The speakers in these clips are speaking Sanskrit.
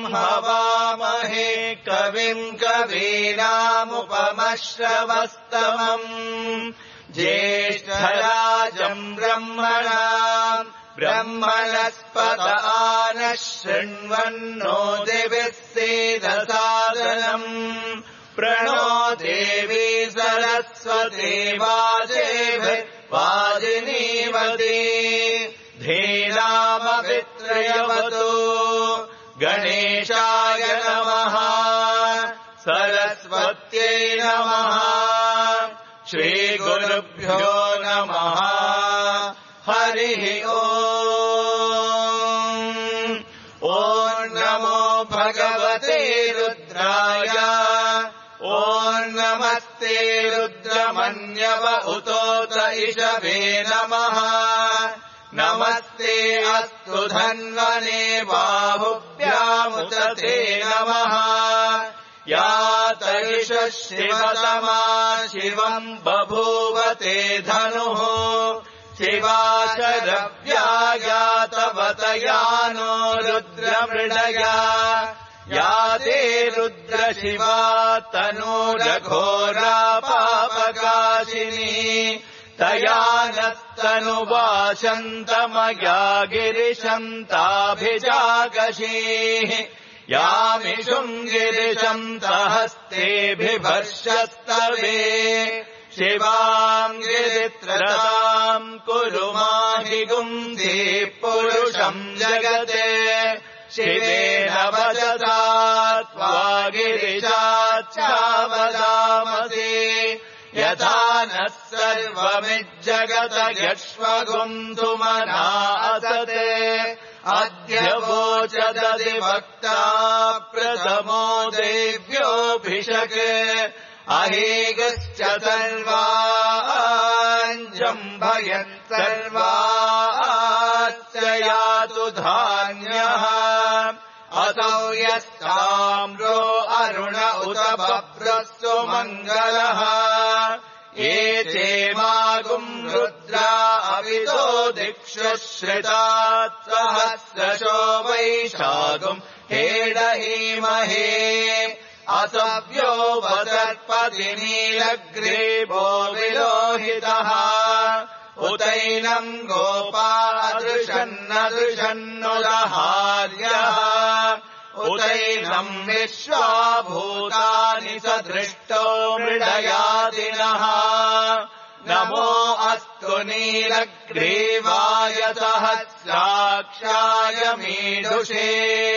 हवामहे कविम् कवीनामुपमश्रवस्तमम् ज्येष्ठराजम् ब्रह्मणाम् ब्रह्मणस्पत नः शृण्वन्नो दिविः सीदसादनम् प्रणो देवी सरस्वती वाजिनीवती धीनामभित्रयवतु गणेशाय नमः सरस्वत्यै नमः श्रीगुरुभ्यो नमः हरिः ॐ नमो भगवते रुद्राय ॐ नमस्ते रुद्रमन्यव उतोत इषवे नमः नमस्ते अस्तु धन्वने बाहुभ्यामुत ते नमः या तैष शिवतमा शिवम् बभूवते धनुः शिवा शरव्यायातवतया नो रुद्रमृडया या ते रुद्रशिवा तनूरघोरा पापकाशिनी तया नस्तनुवाशन्तमया गिरिशन्ताभिजागशीः यामिषुम् गिरिशन्तहस्तेभिभर्षस्तवे शिवाम् गिरित्रताम् कुरु माहि गुंसि पुरुषम् जगते शिवेन वचसा त्वा गिरिशाच्चावदामसि यथा नः सर्वमिज्जगत यक्ष्मगुन्तुमना असते अद्य वोचदधिवक्ता प्रथमो देव्योऽभिषके अहेगश्च सर्वाञ्जम्भयन् सर्वाश्च यातु धान्यः असौ यस्ताम्रो अरुण उत बभ्रस्तु मङ्गलः ये चेमागुम् रुद्रा अविदो दिक्षु श्रितात् सहस्रशो वैशागुम् हेडहीमहे असव्यो वसर्पति नीलग्रीवो विलोहितः उतैनम् गोपादृशन्नदृशन्नुदहार्यः उतैनम् विश्वाभूतानि सदृष्टो मृडयादिनः नमो अस्तु नीलग्रीवाय सहस्राक्षाय मीडुषे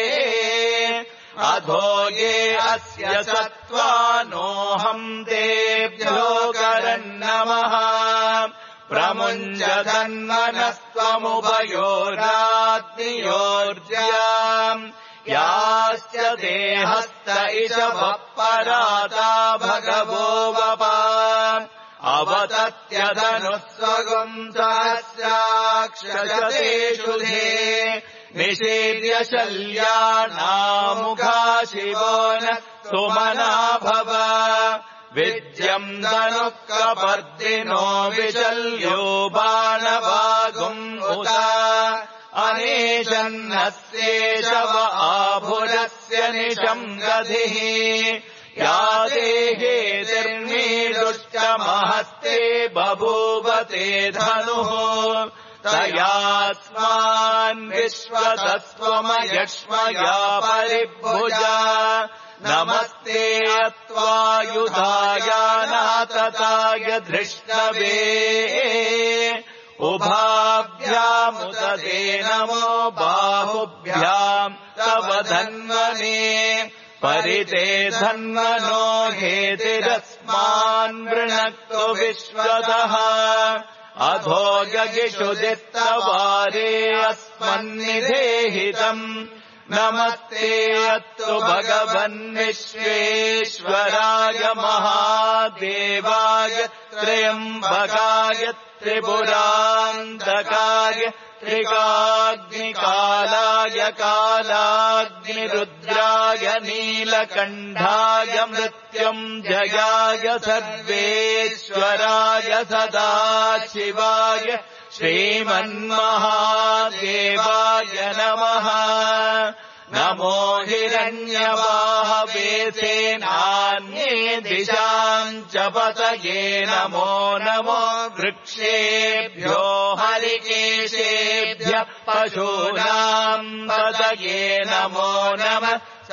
अधो ये अस्य सत्त्वानोऽहम् तेभ्यो करन्नमः प्रमुञ्जधन्वनस्त्वमुभयोराग्नियोर्ज्याम् याश्च देहस्त इषवः पराता भगवो वपा अवतत्यधनुस्वगुम् सहस्राक्षशतेषु धे निषेव्य शल्यानामुखा शिवो न सुमना भव विद्यम् धनुः कपर्दिनो विशल्यो बाणवागुम् उत अनेशन्नस्येषव आभुरस्य निशम् गधिः या देहेतिर्मीडुश्च महस्ते बभूवते धनुः तयास्मान् विश्वतस्त्वमयक्ष्मया परिभुजा नमस्ते अत्वायुधायानातताय धृष्णवे उभाभ्यामुत ते नमो बाहुभ्याम् तव धन्वने परिते धन्वनो हेतिरस्मान् वृणक्तु विश्वतः अधो यगिषु दित्तवारे अस्मन्निधेहितम् नमस्ते अस्तु भगवन्विश्वेश्वराय महादेवाय त्र्यम्बकाय त्रिपुरान्तकाय त्रिकाग्निकालाय कालाग्निरुद्राय नीलकण्ठाय मृत्युञ्जयाय सर्वेश्वराय सदाशिवाय श्रीमन्महादेवाय नमः नमो हिरण्यबाहवे सेनान्ये दिशाम् च पतये नमो नमो वृक्षेभ्यो हरिकेशेभ्यः पशूनाम् पतये नमो नमः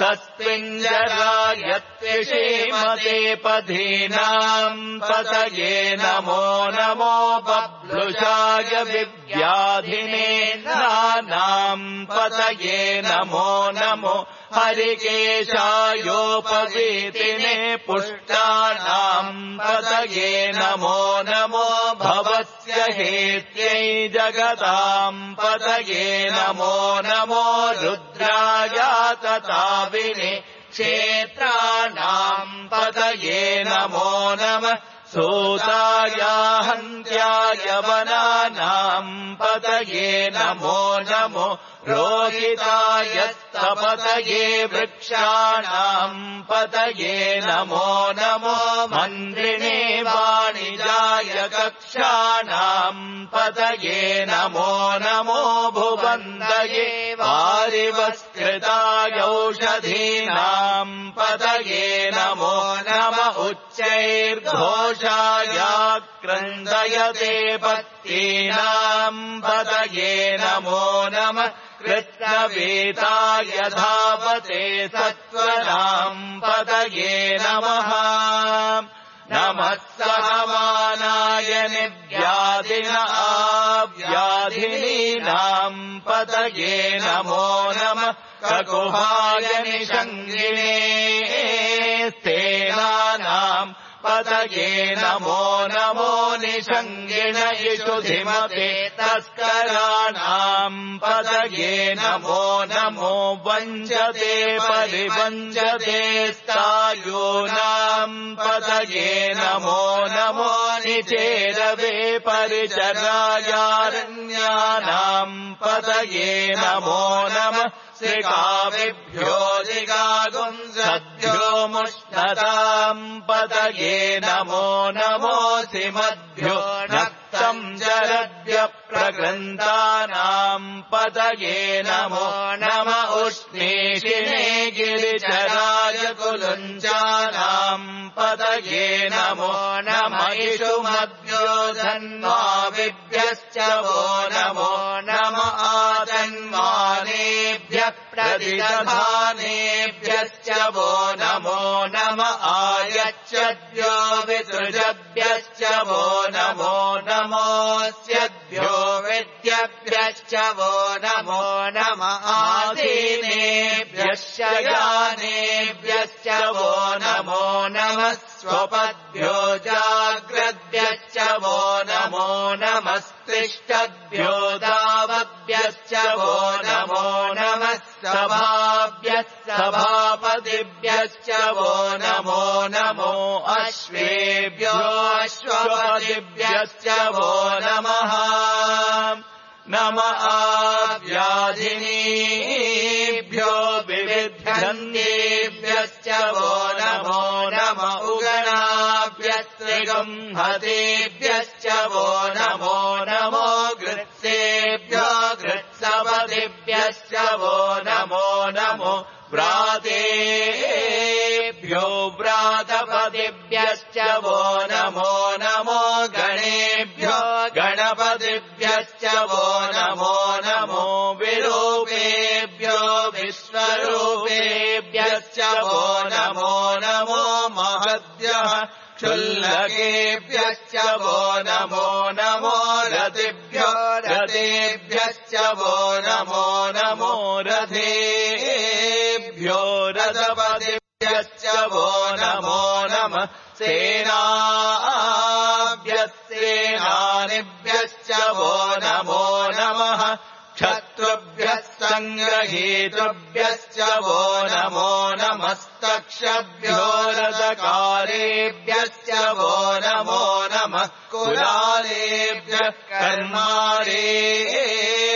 तस्मिञ्जरायत्विषीमते पधीनाम् पतये नमो नमो बभ्लुषाय विव्याधिने नानाम् पतये नमो नमो हरिकेशायोपवीतिने पुष्टानाम् पतये नमो नमो भवस्य हेत्यै जगताम् पतये नमो नमो रुद्राय तताविने क्षेत्राणाम् पतये नमो नमः सूताय हन्त्याय वनानाम् पतये नमो नमो रोहिताय स्तपतये वृक्षाणाम् पतये नमो नमो मन्त्रिणे वाणिजाय कक्षाणाम् पतये नमो नमो भुवन्दये वारिवस्कृताय औषधीनाम् पतये नमो नम उच्चैर्घोषाय क्रन्दयते पत्नीनाम् पतये नमो नमः कृत्स्नवेताय धावते सत्त्वनाम् पतये नमः नमः सहमानाय निव्याधिन आव्याधिनीनाम् पतये नमो नमः ककुभाय निषङ्गिणे स्तेनानाम् पतये नमो नमो निषङ्गिण इषुधिमते तस्कराणाम् पतये नमो नमो वञ्चते परिवञ्चते स्थायूनाम् पतये नमो नमो निचेरवे परिचरायारण्यानाम् पतये नमो नमः श्रिकाविभ्यो जिगागुंसद्भ्यो मुष्णताम् पतये नमो नमो सिमद्भ्यो नक्तम् जरद्भ्य प्रगृन्तानाम् पतये नमो नम उष्णीषिणे गिरिचराय कुलुञ्चानाम् पतये नमो नम इषुमद्भ्यो धन्वाविभ्यश्च वो नमो नम आतन्मानेभ्यः प्रतिदधानेभ्यश्च वो नमो नम आयच्छद्भ्यो विसृजभ्यश्च वो नमो नमोऽस्यद्भ्यो विद्यभ्यश्च वो नमो नम आसीनेभ्यः शयानेभ्यश्च वो नमो नमः स्वपद्भ्यो जाग्रद्भ्यश्च वो नमो नमस्तिष्ठद्भ्यो दावभ्यश्च वो नमो नमः सभाभ्यः सभापतिभ्यश्च वो नमो नमो अश्वेभ्यो अश्वपतिभ्यश्च वो नमः नम आव्याधिनीभ्यो विविध्यन्तेभ्यश्च वो नमो नम उगणाभ्यस्त्रिगंहतेभ्यश्च वो नमो नमो गृत्सेभ्यो गृत्सपतिभ्यश्च वो नमो नमो व्रातेभ्यो व्रातपतिभ्यश्च वो नमो नमो गणेभ्यो गणपतिभ्यश्च वो नमो नमो विरूपेभ्यो विश्वरूपेभ्यश्च वो नमो नमो महद्भ्यः क्षुल्लकेभ्यश्च वो नमो नमो रतिभ्यो रतेभ्यश्च वो नमो नमो रथेभ्यो रथपतिभ्यश्च वो नमो नमः सेनाभ्यस्तेनानिभ्यश्च वो नमो नमः क्षत्रुभ्यः सङ्ग्रहेतुभ्यश्च वो नमो नमस्तक्षभ्यो रथकारेभ्यश्च वो नमो नमः कुलालेभ्यः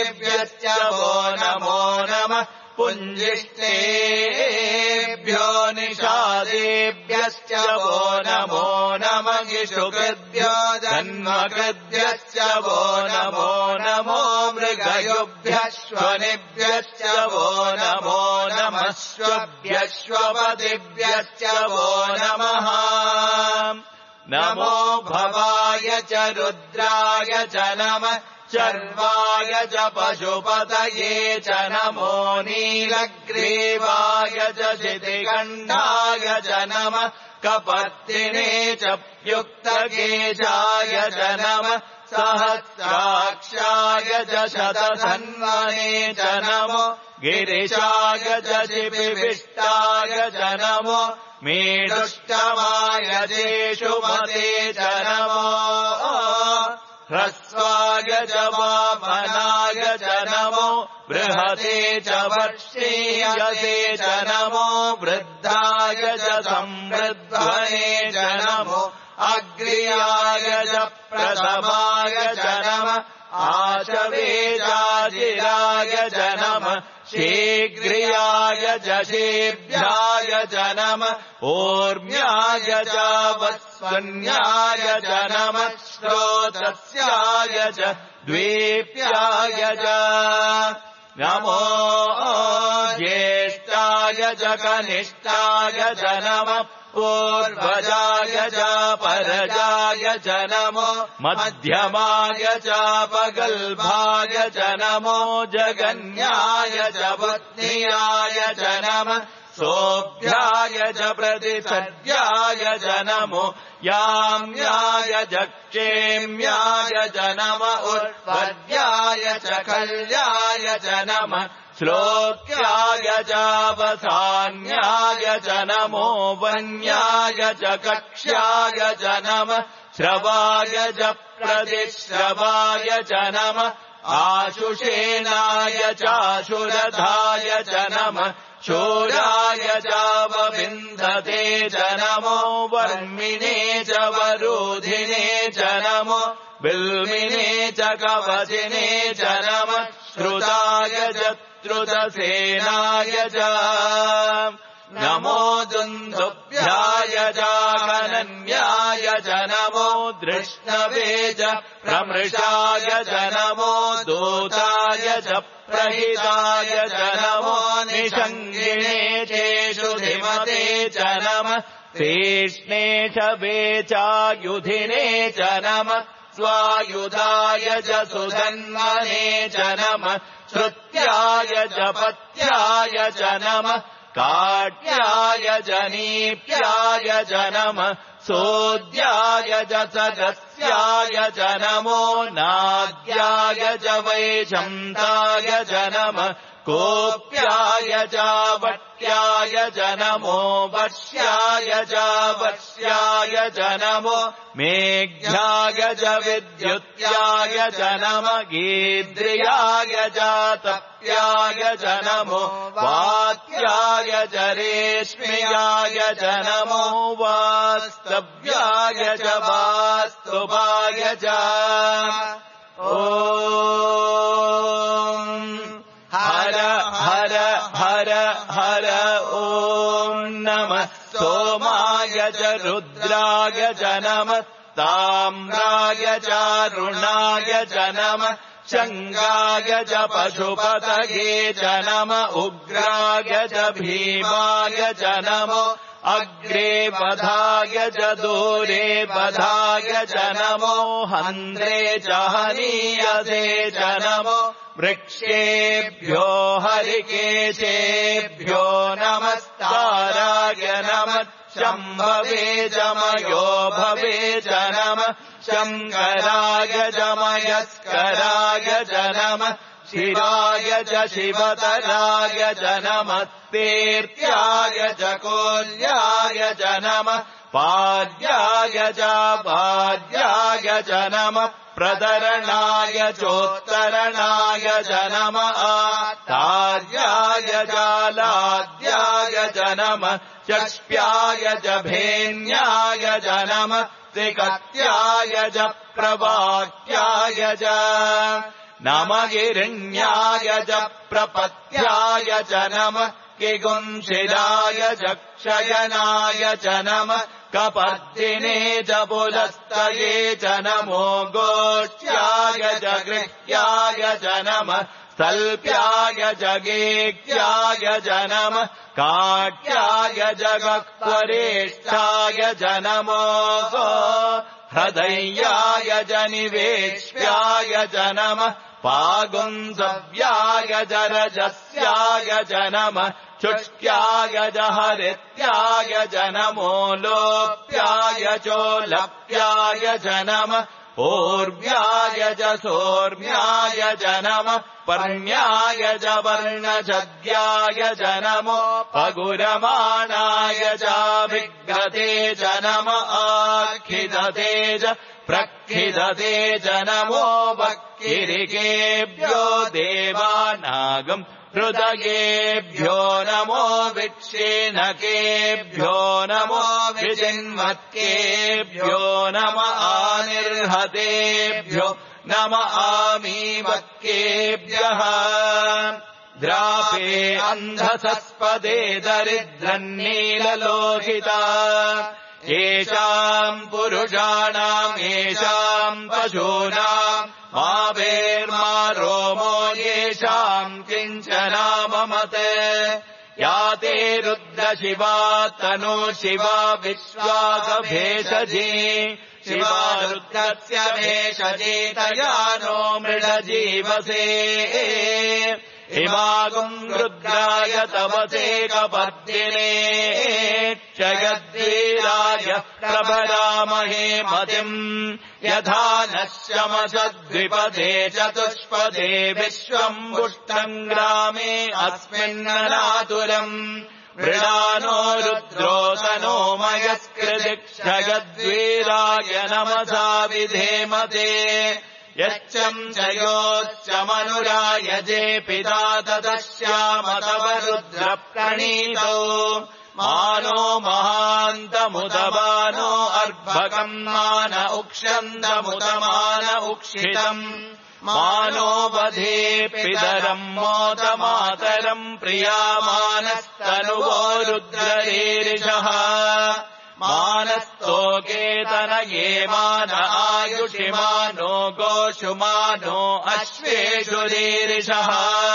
कर्मारेभ्यश्च वो नमो नमः पुञ्जिष्टेभ्यो निषादेभ्यश्च वो नमो नमगिषुकृभ्यो जन्मकृभ्यश्च वो नमो नमो मृगयुभ्यश्वनिभ्यश्च वो नमो नमश्वभ्यश्वपतिभ्यश्च वो नमः नमो भवाय च रुद्राय च नमः शर्वाय च पशुपतये च नमो नीलग्रीवाय च शितिकण्ठाय च नमः कपर्दिने च युक्तकेशाय च नमः सहस्राक्षाय च शतधन्वने च नमो गिरिशाय च शिपिविष्टाय च नमो मेढुष्टमाय चेषुमते च नमो ह्रस्वाय च वामनाय च नमो बृहते च वर्षीयते च नमो वृद्धाय च संवृद्धने च नमो अग्र्याय च प्रथमाय च नमः आशवेजाजिराय च नमः शीघ्रियाय च शेभ्याय च नमः ऊर्म्याय च वत्सन्याय च नमः श्रोतस्याय च द्वीप्याय च नमो ज्येष्ठाय च कनिष्ठाय च नमः पूर्वजाय च परजाय च नमो मध्यमाय च पगल्भाय च नमो जगन्याय च पत्न्याय च नमः सोऽभ्याय च प्रतिसर्याय च नमो याम्याय च क्षेम्याय च नमः उत्पद्याय च कल्याय च नमः श्लोक्याय च वसान्याय च नमो वन्याय च कक्ष्याय च नमः श्रवाय च प्रतिश्रवाय च नमः आशुषेणाय चाशुरधाय च नमः शूराय च वविन्धते च नमो वर्मिणे च वरोधिने च नमो बिल्मिने च कवचिने च नमः श्रुताय च श्रुतसेनाय च नमो दुन्दुभ्याय च गणन्याय च नमो धृष्णवे च प्रमृषाय च नमो दूताय च प्रहिताय च नमो निषङ्गिणे चेषु धिमते च नमः तीक्ष्णे च वेचायुधिने च नमः स्वायुधाय च सुधन्वने च नमः श्रुत्याय च पत्याय च नमः काट्याय च नीप्याय च नमः सोद्याय च सदस्याय च नमो नाद्याय च वैशन्ताय च नमः कोप्याय च वट्याय च नमो वश्याय च वश्याय च नमो मेघ्याय च विद्युत्याय च नमः गीद्रियाय च तप्याय च नमो वात्याय च रेश्म्याय च नमो वास्तव्याय च वास्तुवाय च हर हर हर हर ॐ नमः सोमाय च रुद्राय च नमः ताम्राय च रुणाय च नमः शङ्गाय च पशुपतये च नमः उग्राय च भीमाय च नमो अग्रे बधाय च दूरे बधाय च नमो हन्त्रे च हनीयसे च नमो वृक्षेभ्यो हरिकेशेभ्यो नमस्ताराय नमः शम्भवे च मयो भवे च नमः शङ्कराय च मयस्कराय च नमः शिवाय च शिवतराय च नमः तीर्थ्याय च कोल्याय च नमः पाद्याय च पाद्याय च नमः प्रदरणाय चोत्तरणाय च नमः तार्याय च लाद्याय च नमः चक्ष्याय च भेन्याय च नमः त्रिकट्याय च प्रवाक्याय च नम गिरिण्याय च प्रपत्याय च नमः किगुंशिराय च क्षयनाय च नमः कपर्दिने च पुलस्तये च नमो गोष्ठ्याय च गृह्याय च नमः सल्प्याय च गेक्याय च नमः काट्याय च गक्वरेष्ठाय च नमो हृदयाय च निवेश्याय च नमः पागुंसव्याय च रजस्याय च नमः शुष्क्याय च हरित्याय च नमो लोप्याय चोलप्याय च नमः ऊर्व्याय च सोर्व्याय च नमः पर्ण्याय च वर्णचद्याय च नमो पगुरमाणाय च विग्रते च नमः आखिदते च प्रखिदते च नमो वक्किरिकेभ्यो देवानागम् हृदयेभ्यो नमो विक्षेणकेभ्यो नमो विचिन्मत्केभ्यो नम आनिर्हतेभ्यो नम आमीवक्केभ्यः द्रापे अन्धसस्पदे दरिद्रन्नीललोहिता येषाम् पुरुषाणाम् येषाम् पशूनाम् मावेर्मा रोमो येषाम् किञ्चनाममते याते रुद्रशिवा तनु शिवा विश्वासभेषजी शिवा रुद्रस्य भेषजीतया नो मृडजीवसे इमागुम् रुद्राय तवसे कपर्दिने क्षयद्वीराय प्रभरामहे मतिम् यथा नः शमसद्विपदे चतुष्पदे विश्वम् पुष्टम् ग्रामे अस्मिन्ननातुरम् मृडानो रुद्रो तनो मयस्कृति क्षयद्वीराय नमसा विधेमते यच्चम् जयोच्चमनुरायजे पिता तदश्याम तव रुद्रप्रणीतो मानो महान्तमुदबानो अर्भकम् मान उक्षन्दमुदमान उक्षितम् मानो वधे पितरम् मोदमातरम् प्रियामानस्तनुवो रुद्ररीरिषः मानस्तोकेतनये मान आयुषिमानो गोषुमानो अश्वेषुरीरिषः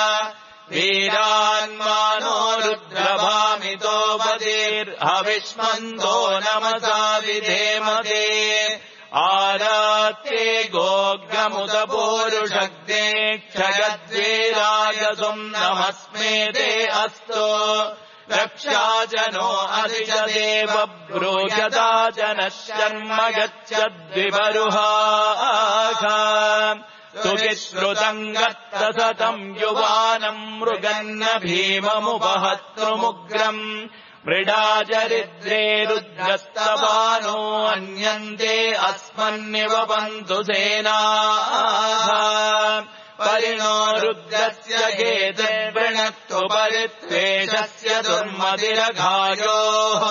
वीरान्मानो रुद्रभामितो वदेर्हविष्मन्दो नमसा विधेमते आरात्ते गोग्रमुदपूरुषग्ने क्षयद्वीराय नमस्मेते अस्तु रक्षा च नो अधिशदेव ब्रूयता च नः शर्म गच्छद्विवरुहाः सुविश्रुतम् गत्तसतम् युवानम् मृगन्न भीममुपहतृमुग्रम् मृडाचरिद्रे रुद्रस्तवानो अन्यन्ते अस्मन्निवपन्तु सेनाः परिणो रुद्रस्य गेतर्वृणत्व परित्वेषस्य दुर्मतिरघायोः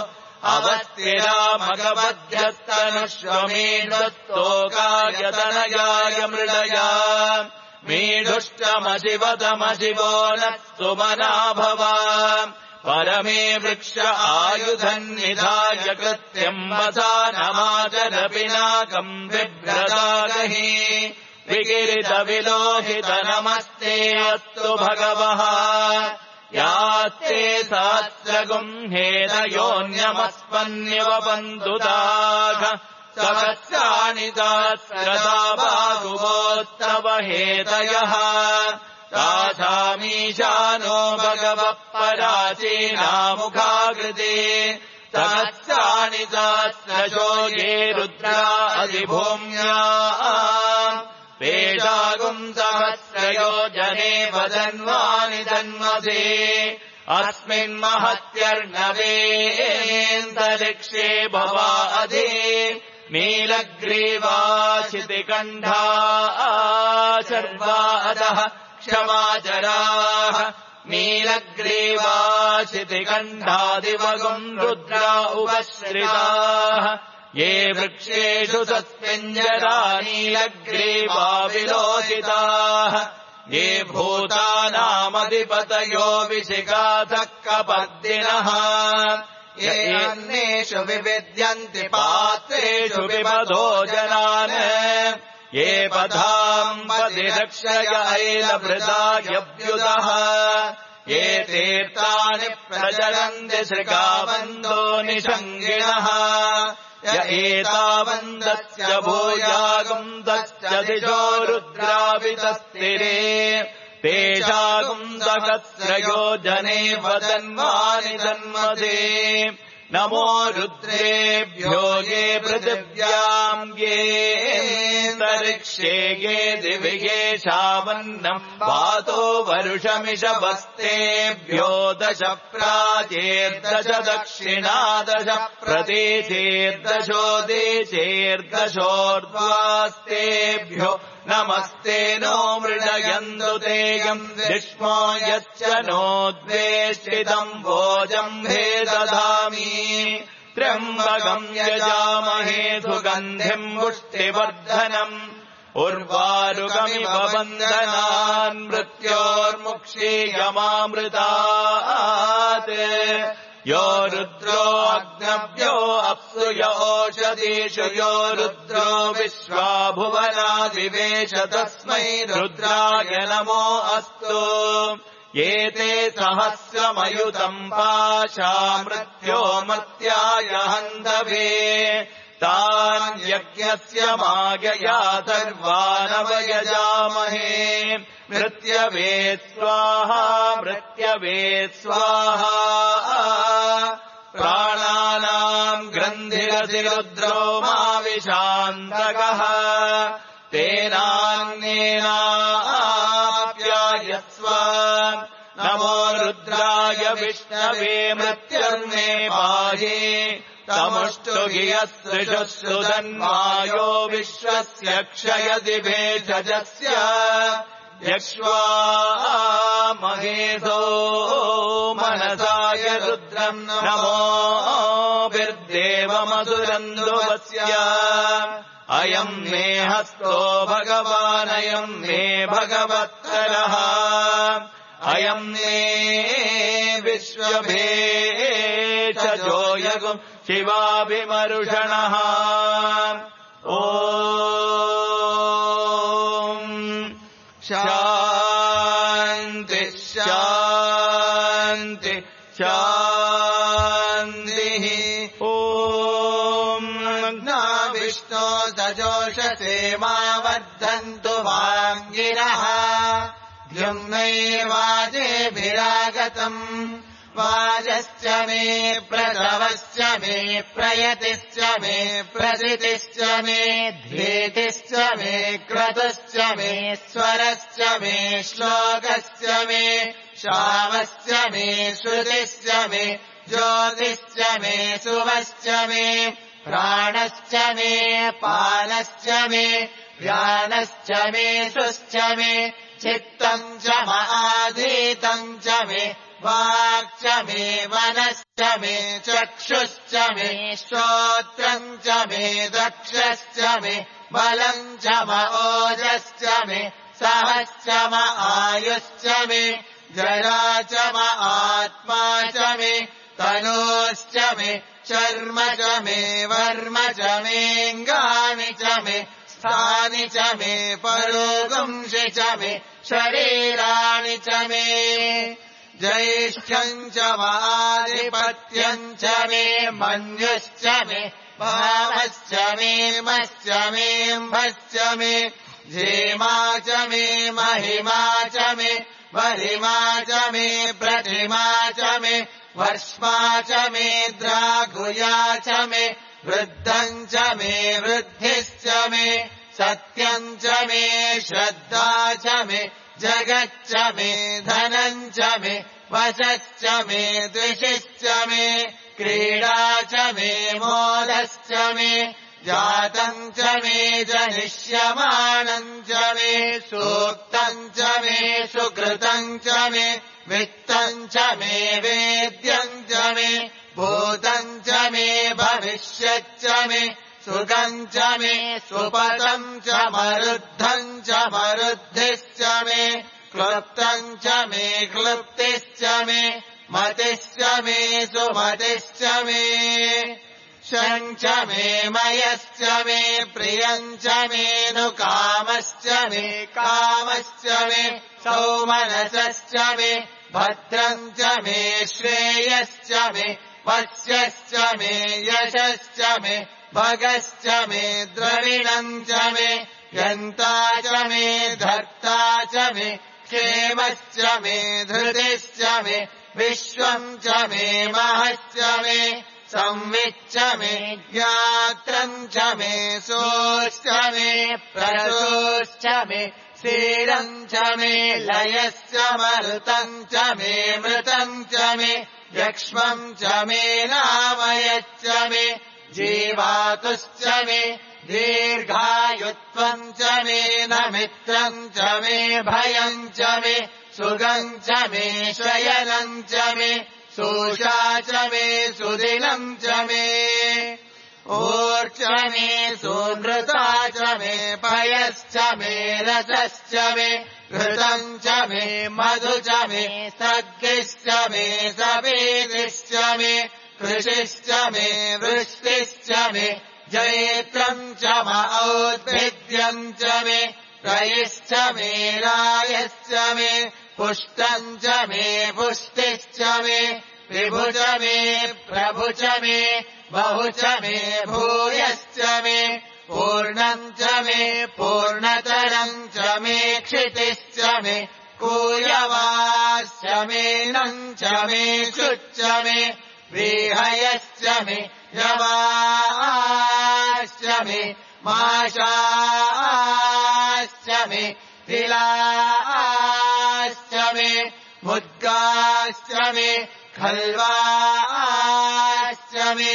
अवस्तिरामगवध्यस्तनुष्वमेधत्तोकायतनयाय मृडया मीढुष्टमशिवतमशिवो नः सुमना भव परमे वृक्ष आयुधन्निधाय कृत्यम् वसानमाचर पिनाकम् बिभ्रदागहि विकिरितविलोहित नमस्ते अस्तु भगवः यास्ते सहस्रगुम् हेदयोऽन्यमस्मन्निवपन्तु ताः सहस्राणि सहस्रदा बाहुवोत्तव हेतयः तासामीशानो भगवः पराचीनामुखाकृते सहस्राणि सहस्रशो ये रुद्रा अधिभूम्या पेशागुम् सहस्रयोजने वदन्वानि जन्मसे अस्मिन्महत्यर्णवेऽन्तरिक्षे भवा अधि नीलग्रीवाशितिकण्ठा शर्वा अधः क्षमाचराः नीलग्रीवाशितिकण्ठादिवगुम् रुद्रा उपश्रिताः ये वृक्षेषु सत्पिञ्जरानीलग्रीवा विलोचिताः ये भूतानामधिपतयो विशिखातः कपर्दिनः ये अन्नेषु विविद्यन्ति पात्रेषु विपदो जनान् ये पथाम्पति रक्षयैलभृतायभ्युदः ये तीर्थानि प्रचरन्ति श्रिकावन्दो निषङ्गिणः य एतावन्दस्य भूयागुन्दश्च दिशो रुद्रावितस्तिरे तेषागुन्दकत्रयो जने वदन्वानि जन्मदे नमो रुद्रेभ्यो ये पृथिव्याम् ये तरिक्षे ये दिवि ये शावन्नम् वातो वरुषमिषवस्तेभ्यो 10 प्राचेर्दश दक्षिणादश प्रदेशेर्दशोदेशेर्दशोर्ध्वास्तेभ्यो नमस्ते नो मृडयन्तु तेयम् विष्मो यच्च नोद्वेष्टितम् भोजम्भे दधामि त्र्यम्बकम् यजामहे सुगन्धिम् पुष्टिवर्धनम् उर्वारुकमिव वन्दनान् मृत्योर्मुक्षीयमामृतात् यो रुद्रो अग्नव्यो अप्सु य ओषधीषु यो रुद्रो विश्वा भुवनादिवेश तस्मै रुद्राय नमो अस्तु एते सहस्रमयुतम् पाशा मृत्यो मर्त्याय हन्तवे तान् यज्ञस्य मायया सर्वानवयजामहे मृत्यवे स्वाहा मृत्यवे स्वाहा प्राणानाम् ग्रन्थिरसि रुद्रो माविशान्तकः तेनान्येनाप्यायस्व नमो रुद्राय विष्णवे मृत्युर्मे पाहि तमुष्टुगियसृषुः तन्मायो विश्वस्य क्षयति भेषजस्य यक्ष्वा महेशो मनसाय रुद्रम् नमोभिर्देवमधुरन्दुवस्य अयम् मे हस्तो भगवानयम् मे भगवत्तरः अयम् मे विश्वभेषजो यगु शिवाभिमरुषणः ॐ शान्ति शान्ति शान्तिः ॐ विष्णो सजोषसे मा वर्धन्तु वाङ्गिरः द्युम्नैर्वाजेभिरागतम् वाजश्च मे प्रसवश्च मे प्रयतिश्च मे प्रसितिश्च मे धीतिश्च मे क्रतुश्च मे स्वरश्च मे श्लोकश्च मे श्रावश्च मे श्रुतिश्च मे ज्योतिश्च मे शुभश्च मे प्राणश्च मे पानश्च मे व्यानश्च मे सुश्च मे चित्तम् च महाधीतम् च मे वाक् च मे मनश्च मे चक्षुश्च मे श्रोत्रम् च मे दक्षश्च मे बलम् च ओजश्च मे सहश्च आयुश्च मे जरा च आत्मा च मे तनोश्च मे चर्म च मे वर्म च मेऽङ्गानि च मे स्थानि च मे परोगंसि च मे शरीराणि च मे ज्येष्ठम् च आधिपत्यम् च मे मन्युश्च मे भावश्च मे मश्च मे म्भश्च मे धेमा च मे महिमा च मे वरिमा च मे प्रतिमा च मे वर्ष्मा च मे द्राघुया च मे वृद्धम् च मे वृद्धिश्च मे सत्यम् च मे श्रद्धा च मे जगच्च मे धनम् च मे वशश्च मे द्विषिश्च मे क्रीडा च मे मोदश्च मे जातम् च मे जनिष्यमानम् च मे सूक्तम् च मे सुकृतम् च मे वित्तम् च मे वेद्यम् च मे भूतम् च मे भविष्यच्च मे सुगम् च मे सुपतम् च मरुद्धम् च मरुद्धिश्च मे क्लुप्तम् च मे क्लुप्तिश्च मे मतिश्च मे सुमतिश्च मे शम् च मे मयश्च मे प्रियम् च मे नु कामश्च मे कामश्च मे सौमनसश्च मे भद्रम् च मे श्रेयश्च मे वश्यश्च मे यशश्च मे भगश्च मे द्रविणम् च मे यन्ता च मे धर्ता च मे क्षेमश्च मे धृतिश्च मे विश्वम् च मे महश्च मे संविच्च मे ज्ञात्रम् च मे सोश्च मे प्रसोश्च मे क्षीरम् च मे लयश्च मरुतम् च मे मृतम् च मे यक्ष्मम् च मे नामयश्च मे जीवातुश्च मे दीर्घायुत्वम् च मे नमित्रम् च मे भयम् च मे सुगम् च मे शयनम् च मे सोषा च मे सुदिनम् च मे ऊर्च मे सुनृता च मे पयश्च मे रसश्च मे घृतम् च मे मधु च मे सर्गिश्च मे सवेदिश्च मे कृषिश्च मे वृष्टिश्च मे जैत्रम् च औद्भिद्यम् च मे रयिश्च मे रायश्च मे पुष्टम् च मे पुष्टिश्च मे विभु च मे प्रभु च मे बहु च मे भूयश्च मे पूर्णम् च मे पूर्णतरम् च मे क्षितिश्च मे कूयवाश्च मे नम् च मे शुच्च मे विहयश्च मे यवाश्च मे माशाश्च मे तिलाश्च मे मुद्गाश्च मे खल्वाश्च मे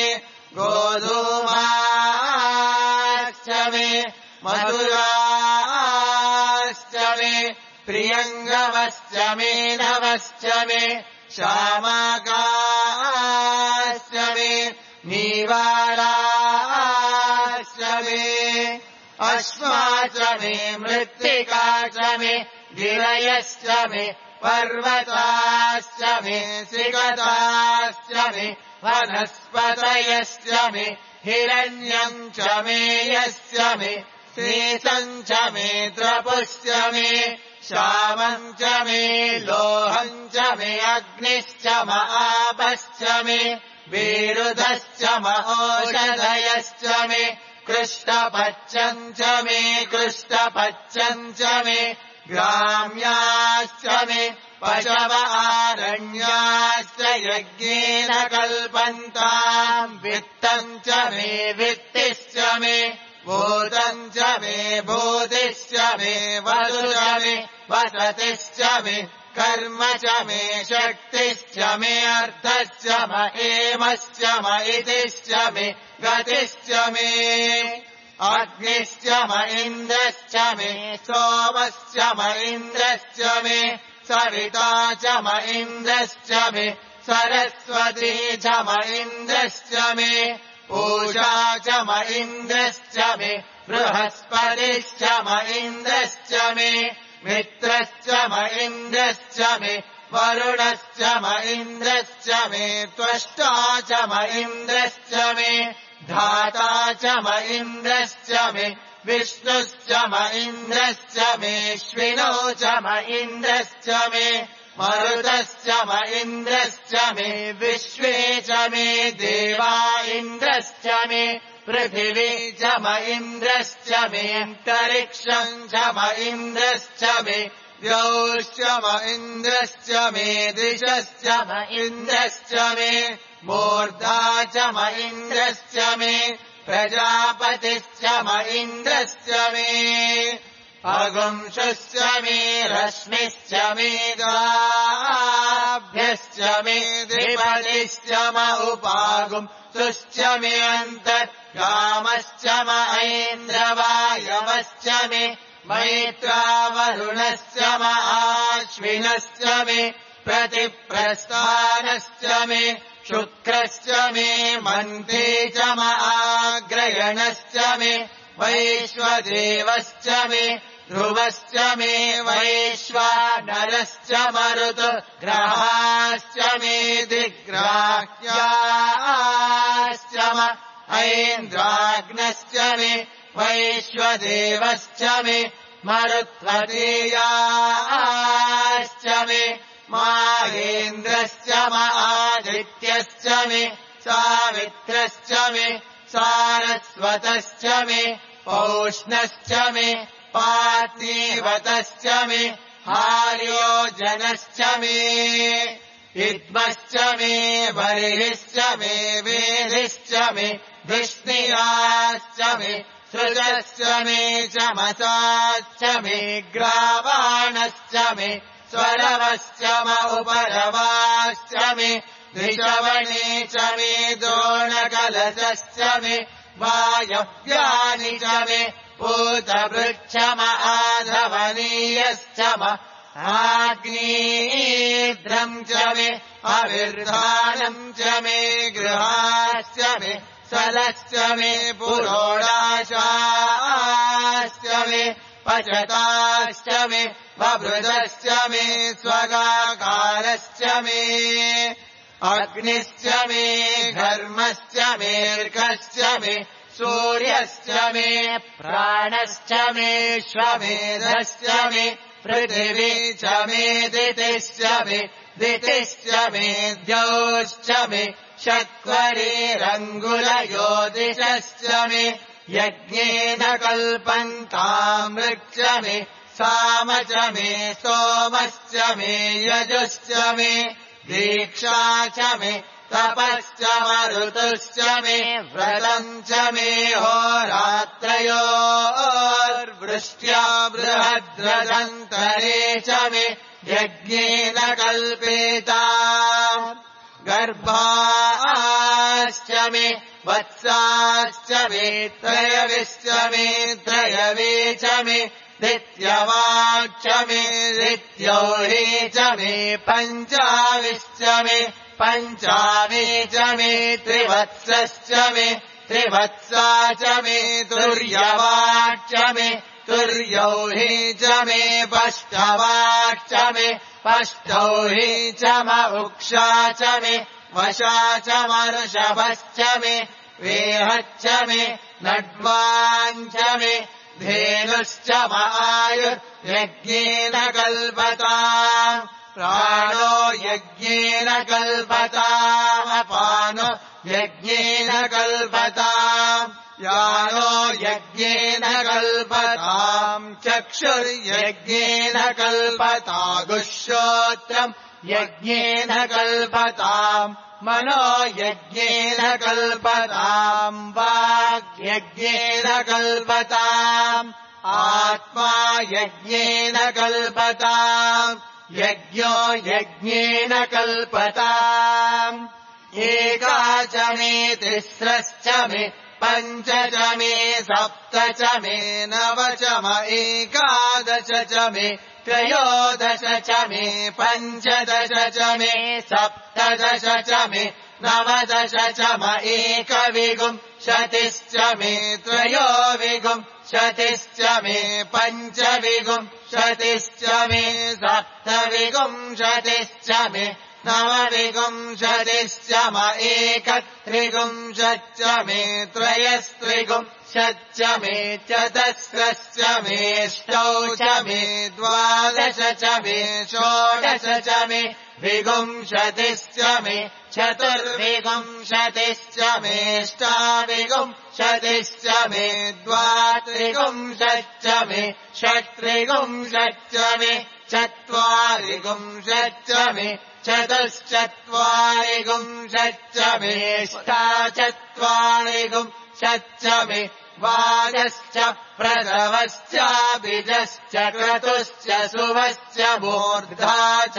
गोधूमाश्च मे मधुराश्च मे प्रियङ्गवश्च मे नवश्च मे श्यामाकाश्च मे नीवाराश्च मे अश्वा च मे मृत्तिका च मे गिरयश्च मे पर्वताश्च मे सिकताश्च मे वनस्पतयश्च मे हिरण्यम् च मे यश्च मे शेषम् च मे द्रपुश्च मे श्यामम् च मे लोहम् च मे अग्निश्च आपश्च मे विरुधश्च औषधयश्च मे कृष्णपच्चम् च मे कृष्णपच्चम् च मे ग्राम्याश्च मे पशव आरण्याश्च यज्ञेन कल्पन्ताम् वित्तम् च मे वित्तिश्च मे भूतम् च मे भूतिश्च मे वसु च मे वसतिश्च मे कर्म च मे शक्तिश्च मे अर्थश्च म एमश्च म इतिश्च मे गतिश्च मे अग्निश्च म इन्द्रश्च मे सोमश्च म इन्द्रश्च मे सविता च म इन्द्रश्च मे सरस्वती च म इन्द्रश्च मे पूषा च म इन्द्रश्च मे बृहस्पतिश्च म इन्द्रश्च मे मित्रश्च म इन्द्रश्च मे वरुणश्च म इन्द्रश्च मे त्वष्टा च म इन्द्रश्च मे धाता च म इन्द्रश्च मे विष्णुश्च म इन्द्रश्च मेऽश्विनो च म इन्द्रश्च मे मरुतश्च म इन्द्रश्च मे विश्वे च मे देवा इन्द्रश्च मे पृथिवी च म इन्द्रश्च मे अन्तरिक्षम् च म इन्द्रश्च मे द्यौश्च म इन्द्रश्च मे दिशश्च म इन्द्रश्च मे मूर्धा च म इन्द्रश्च मे प्रजापतिश्च म इन्द्रश्च मे अगुंशुश्च मे रश्मिश्च मे गाभ्यश्च मे द्विपतिश्च म उपागुंसुश्च मे अन्तर्गामश्च म ऐन्द्रवायवश्च मे मैत्रावरुणश्च म आश्विनश्च मे प्रतिप्रस्थानश्च मे शुक्रश्च मे मन्थे च आग्रयणश्च मे वैश्वदेवश्च मे ध्रुवश्च मे वैश्वानरश्च मरुतग्राश्च मे दिग्राह्याश्च ऐन्द्राग्नश्च मे वैश्वदेवश्च मे मरुत्वतेयाश्च मे माहेन्द्रश्च आदित्यश्च मे सावित्रश्च मे सारस्वतश्च मे पौष्णश्च मे पार्थिवतश्च मे हार्योजनश्च मे इद्मश्च मे बर्हिश्च मे वेदिश्च मे धिष्णियाश्च मे सृजश्च मे चमसाश्च मे ग्रावाणश्च मे स्वरवश्च उपरवाश्च मे ऋषवणे च मे द्रोणकलशश्च मे वायव्यानि च मे पूतवृक्ष आधवनीयश्च आग्नेयद्रम् च मे अविर्धानम् च मे गृहाश्च मे सलश्च मे पुरोडाशाश्च मे पचताश्च मे बभृतश्च मे स्वगाकारश्च मे अग्निश्च मे घर्मश्च मेऽर्कश्च मे सूर्यश्च मे प्राणश्च मे श्वमेधश्च मे पृथिवी च मे दितिश्च मे दितिश्च मे द्यौश्च मे शक्वरेरङ्गुलयोदिशश्च मे यज्ञेन कल्पन्तामृक्ष मे साम च मे सोमश्च मे यजुश्च मे दीक्षा च मे तपश्च मरुतुश्च मे व्रतम् च मे होरात्रयोर्वृष्ट्या बृहद्रदन्तरे च मे यज्ञेन कल्पेता गर्भाश्च मे वत्साश्च मे त्रयविश्च मे त्रयवे च मे दित्यवाक्ष मे दित्योरे च मे पञ्चाविश्च मे पञ्चावे च मे त्रिवत्सश्च मे त्रिवत्सा च मे तुर्यवाक्ष मे तुर्यौहे च मे पष्टवाक्ष मे पष्टौहे च उक्षा च मे वशा च मर्षभश्च मे वेहश्च मे नड्वाञ्च मे धेनुश्च आयुर्यज्ञेन कल्पताम् प्राणो यज्ञेन कल्पतामपानो यज्ञेन कल्पताम् यानो यज्ञेन कल्पताम् चक्षुर्यज्ञेन कल्पतागुश्रोत्रम् यज्ञेन कल्पताम् मनो यज्ञेन कल्पताम् वाग्यज्ञेन कल्पताम् आत्मा यज्ञेन कल्पताम् यज्ञो यज्ञेन कल्पताम् एका च मे तिस्रश्च मे पञ्च च मे सप्त च मे नव च एकादश च मे त्रयोदश च मे पञ्चदश च मे सप्तदश च मे नवदश च एकविंशतिश्च मे त्रयोविंशतिश्च मे पञ्चविंशतिश्च मे सप्तविंशतिश्च मे नवविंशतिश्च एकत्रिंशच्च मे त्रयस्त्रिंशच्च मे चतस्रश्च मेऽष्टौ च मे द्वादश च मे षोडश च मे विंशतिश्च मे चतुर्विंशतिश्च मेऽष्टाविंशतिश्च मे द्वात्रिंशच्च मे षट्त्रिंशच्च मे चत्वारिंशच्च मे चतुश्चत्वारिंशच्च मेऽष्टाचत्वारिंशच्च मे वाजश्च प्रसवश्चाभिजश्च क्रतुश्च सुवश्च मूर्धा च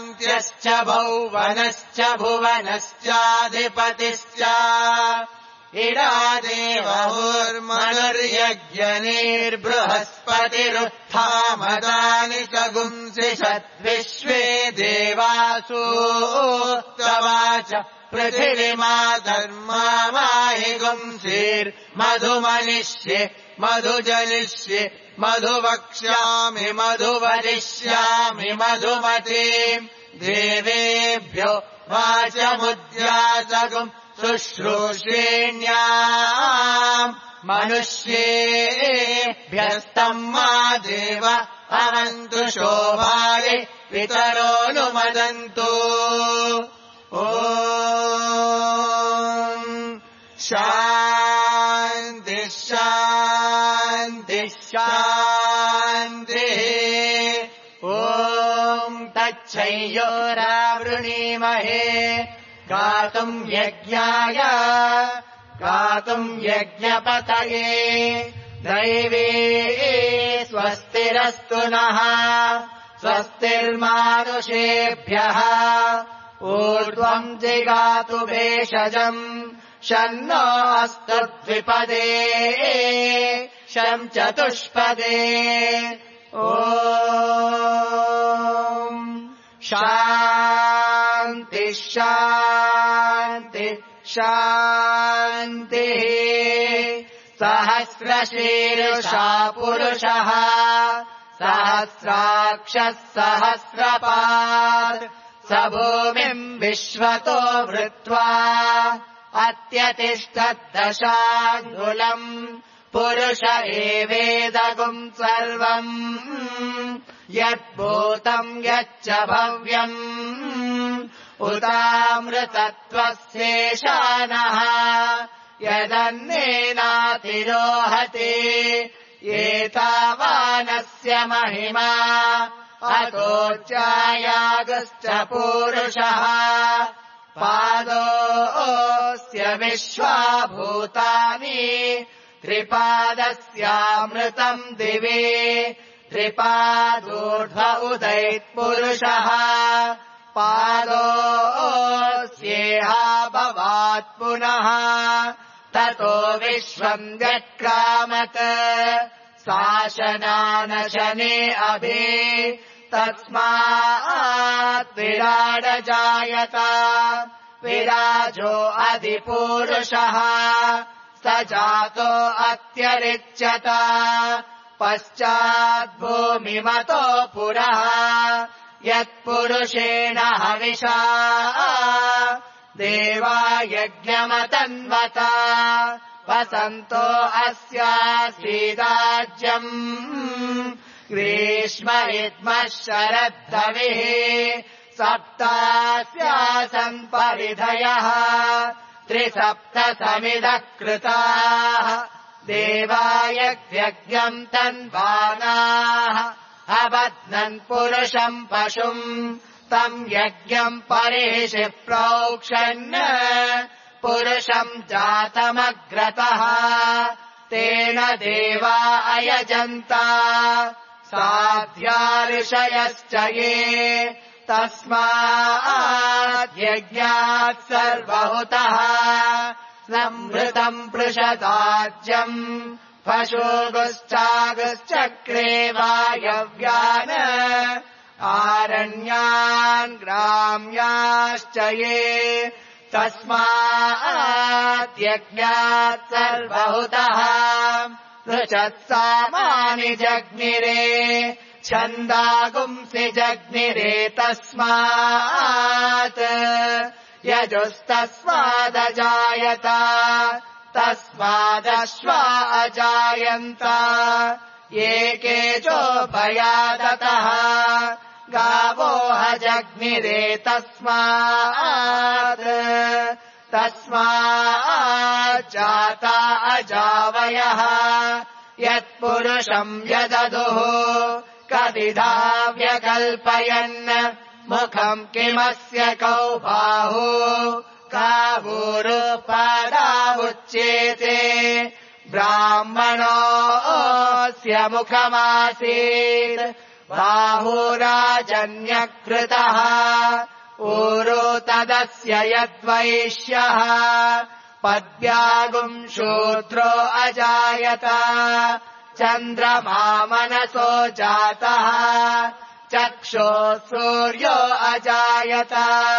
व्यश्नियश्चान्त्यायनश्चान्त्यश्च भौवनश्च भुवनश्चाधिपतिश्च इडा देवहुर्मनुर्यज्ञनीर्बृहस्पतिरुत्थामदानि च गुंसिषद्विश्वे देवासूक्तवाच पृथिवीमा धर्मा माहि गुंसीर्मधुमनिष्ये मधुजनिष्ये मधुवक्ष्यामि मधुवदिष्यामि मधुमतीम् देवेभ्यो वाचमुद्यासगुम् शुश्रूषेण्याम् मनुष्येभ्यस्तम् मा देव अवन्तु शोभाये पितरोऽनुमदन्तु ॐ शान्ति शान्ति शान्तिः ॐ तच्छयोरावृणीमहे गातुम् यज्ञाय गातुम् यज्ञपतये दैवे स्वस्तिरस्तु नः स्वस्तिर्मानुषेभ्यः ऊर्ध्वम् जिगातु भेषजम् शन्नो अस्तु द्विपदे शं चतुष्पदे ॐ शान्ति शान्ति शान्तिः सहस्रशीर्षा पुरुषः सहस्राक्षः सहस्रपात् स भूमिम् विश्वतो वृत्वा अत्यतिष्ठद्दशाङ्गुलम् पुरुष एवेदगुम् सर्वम् यद्भूतम् यच्च भव्यम् उतामृतत्वस्येषानः यदन्नेनातिरोहति एतावानस्य महिमा अतोऽच्यायागश्च पूरुषः पादोऽस्य विश्वाभूतानि त्रिपादस्यामृतम् दिवे त्रिपादोर्ध्व उदैत्पुरुषः पादोऽस्येहाभवात् पुनः ततो विश्वम् व्यक्रामत् शासनानशने अभि तस्मात् विराडजायत विराजो अधिपूरुषः स जातो अत्यरिच्यत पश्चाद्भूमिमतो पुरः यत्पुरुषेण हविषा देवा यज्ञमतन्वत वसन्तो अस्यासीदाज्यम् ग्रीष्म इद्मः शरद्धविः सप्तास्यासन् परिधयः त्रिसप्तसमिदः कृताः देवायज्ञम् तन्वानाः अबध्नन् पुरुषम् पशुम् तम् यज्ञम् परिषि प्रोक्षन् पुरुषम् जातमग्रतः तेन देवा अयजन्ता साध्या ऋषयश्च ये तस्मात् यज्ञात् सर्वहुतः संवृतम् पृषदाज्यम् पशुगुश्चागुश्चक्रे वायव्यान् आरण्यान् ग्राम्याश्च ये तस्मात् यज्ञात् सर्वहुतः पृषत्सामानि जग्निरे छन्दागुंसि जग्निरे तस्मात् यजुस्तस्मादजायत तस्मादश्वा अजायन्त एके चोभयादतः गावोह जग्निरे तस्माच्चाता अजावयः यत्पुरुषम् यददुः कदिधा व्यकल्पयन् मुखम् किमस्य कौ बाहु कावूरुपादावुच्येते ब्राह्मणोऽस्य मुखमासीत् बाहुराजन्यकृतः ऊरो तदस्य यद्वैश्यः पद्भ्यागुम् शूद्रो अजायत चन्द्रमा मनसो जातः चक्षुः सूर्यो अजायत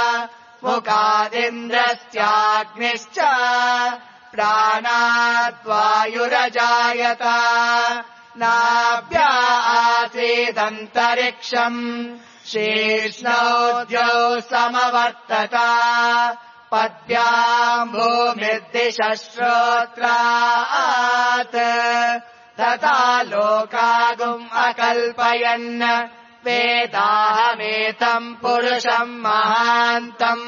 मुखादिन्द्रस्याग्निश्च प्राणाद्वायुरजायत नाभ्या आसीदन्तरिक्षम् शीर्ष्णौ द्यौ समवर्तत पद्भ्याम् भूमिर्दिशश्रोत्रात् तथा लोकागुम् अकल्पयन् वेदाहमेतम् पुरुषम् महान्तम्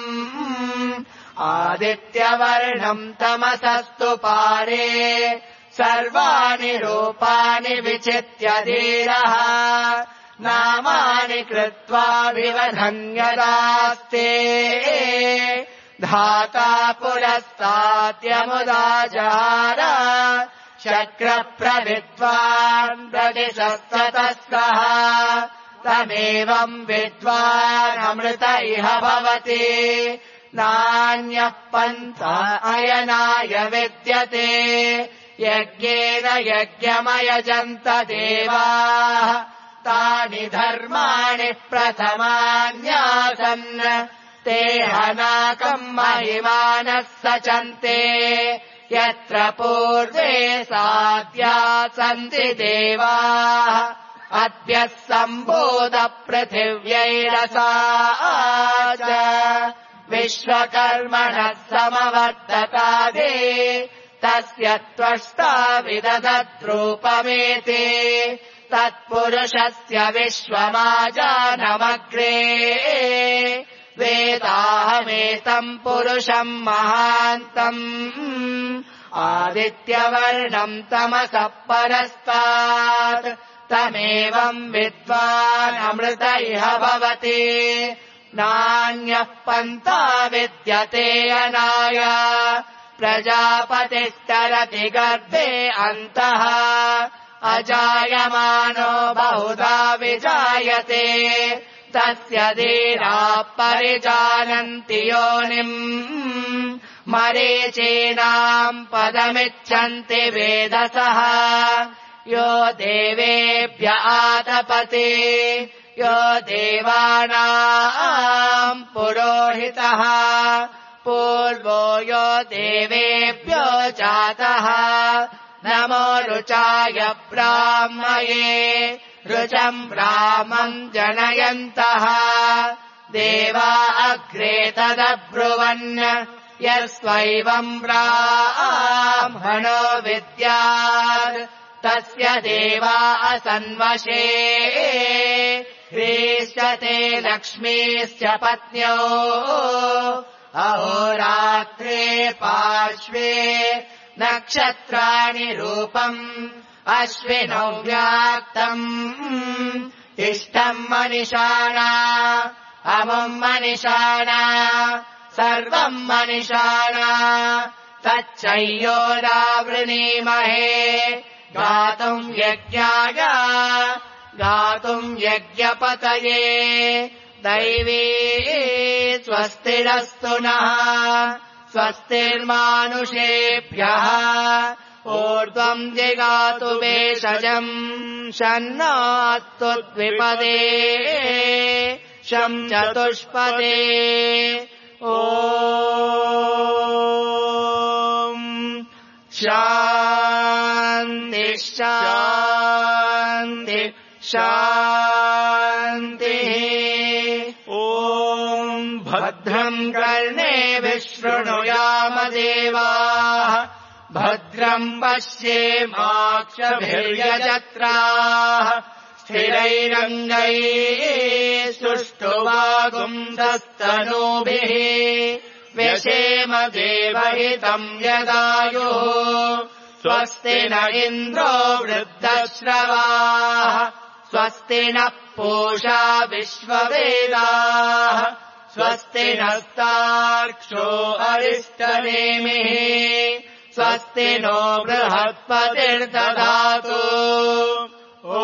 आदित्यवर्णम् तमसस्तु पारे सर्वाणि रूपाणि विचित्य धीरः नामानि कृत्वा विवधन्यदास्ते धाता पुरस्ताद्यमुदा जहार शक्रप्रविद्वान् प्रदिशस्ततः सः तमेवम् विद्वान् अमृत इह भवति नान्यः पन्था अयनाय विद्यते यज्ञेन यज्ञमयजन्त देवाः तानि धर्माणि प्रथमान्यासन् ते हनाकम् महिमानः सचन्ते यत्र पूर्वे साध्या सन्ति देवाः अद्य सम्बोध पृथिव्यैरसा च विश्वकर्मणः समवर्ततादे तस्य त्वष्टा विदधद्रूपमेते तत्पुरुषस्य विश्वमाजानमग्रे वेदाहमेतम् पुरुषम् महान्तम् आदित्यवर्णम् तमसः परस्तात् तमेवम् विद्वान् अमृत इह भवति नान्यः पन्था विद्यते अनाय प्रजापतिस्तरति गर्भे अन्तः अजायमानो बहुधा विजायते तस्य धीराः परिजानन्ति योनिम् मरीचीनाम् पदमिच्छन्ति वेदसः यो देवेभ्य आतपते यो देवानाम् पुरोहितः पूर्वो यो देवेभ्यो जातः नमो रुचाय ब्राह्मये रुचम् ब्राह्मम् जनयन्तः देवा अग्रे तदब्रुवन् यस्त्वैवम् ब्राह्मणो विद्यात् तस्य देवा असन्वशे ह्रीश्चते लक्ष्मीश्च पत्न्यो अहोरात्रे पार्श्वे नक्षत्राणि रूपम् अश्विनौ व्याक्तम् इष्टम् मनिषाणा अमुम् मनिषाणा सर्वम् मनिषाणा तच्चैयोरावृणीमहे गातुम् यज्ञाय गातुम् यज्ञपतये दैवी स्वस्तिरस्तु नः स्वस्तिर्मानुषेभ्यः ऊर्ध्वम् जिगातु भेषजम् शन्नास्तु द्विपदे शं चतुष्पदे ॐ शान्ति शान्ति शान्तिः ॐ भद्रम् कर्णेभिः शृणुयाम देवाः भद्रम् पश्येमाक्षभिर्यजत्राः स्थिरैरङ्गैः सुष्ठुवागुंसस्तनूभिः व्यशेम देवहितम् यदायुः स्वस्ति न इन्द्रो वृद्धश्रवाः स्वस्ति नः पूषा विश्ववेदाः स्वस्ति नस्तार्क्ष्यो अरिष्टनेमिः स्वस्ति नो बृहस्पतिर्दधातु ॐ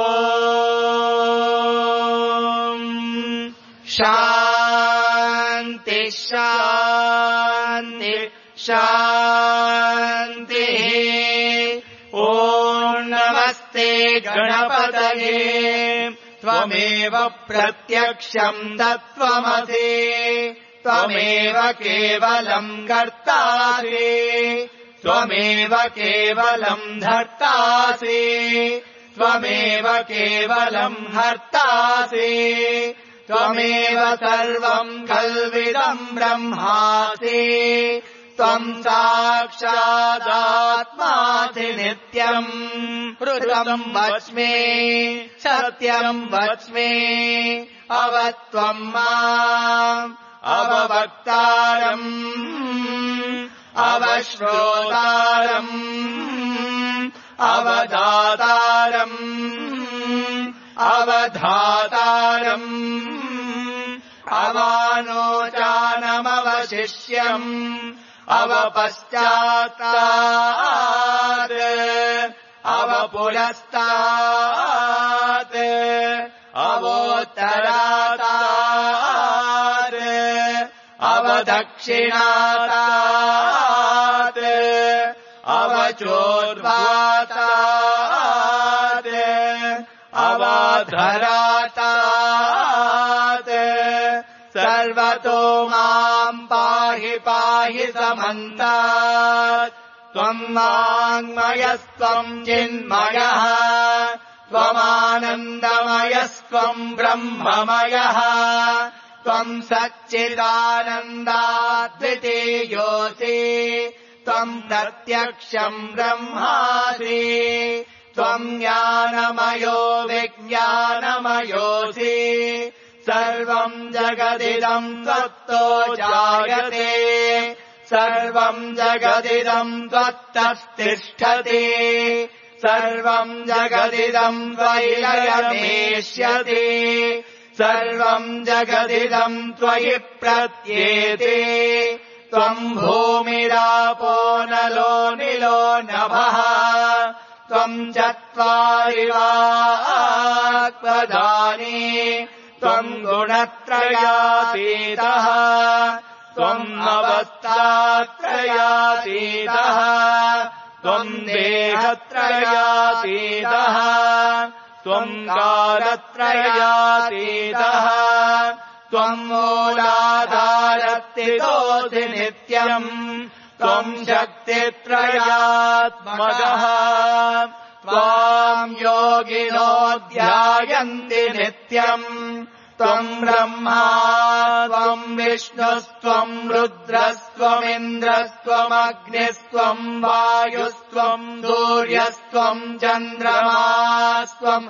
शान्ति शान्ति शान्तिः। ॐ नमस्ते गणपतये त्वमेव प्रत्यक्षम् तत्त्वमसि त्वमेव केवलम् कर्तासि त्वमेव केवलम् धर्तासि त्वमेव केवलम् हर्तासि त्वमेव सर्वम् खल्विदम् ब्रह्मासि त्वम् साक्षादात्मासि नित्यम् ऋतम् वच्मि सत्यम् वच्मि अवत्वम् माम् अववक्तारम् अवश्रोतारम् अवदातारम् अवधातारम् अवानोचानमवशिष्यम् अवपश्चात्तात् अवपुरस्तात् अवोत्तरात् अवदक्षिणात् अवचोर्ध्वातात् अवधरातात् सर्वतो माम् पाहि पाहि समन्तात् त्वम् वाङ्मयस्त्वम् चिन्मयः त्वमानन्दमयस्त्वम् ब्रह्ममयः त्वम् सच्चिदानन्दाद्वितीयोऽसि त्वम् प्रत्यक्षम् ब्रह्मासि त्वम् ज्ञानमयो विज्ञानमयोऽसि सर्वम् जगदिदम् त्वत्तो जायते सर्वम् जगदिदम् त्वत्तस्तिष्ठति सर्वम् जगदिदम् त्वयि लयमेष्यति सर्वम् जगदिदम् त्वयि प्रत्येते त्वम् भूमिरापो नलो निलो नभः त्वम् चत्वारि वाक्पदानि त्वम् गुणत्रयातीतः त्वम् अवस्थात्रयातीतः त्वम् देहत्रयातीतः त्वम् कालत्रयातीतः त्वम् मूलाधारस्थितोऽसि नित्यम् त्वम् शक्तित्रयात्मकः त्वाम् योगिनो ध्यायन्ति नित्यम् त्वम् ब्रह्मा त्वम् विष्णुस्त्वम् रुद्रस्त्वमिन्द्रस्त्वमग्निस्त्वम् वायुस्त्वम् सूर्यस्त्वम् चन्द्रमास्त्वम्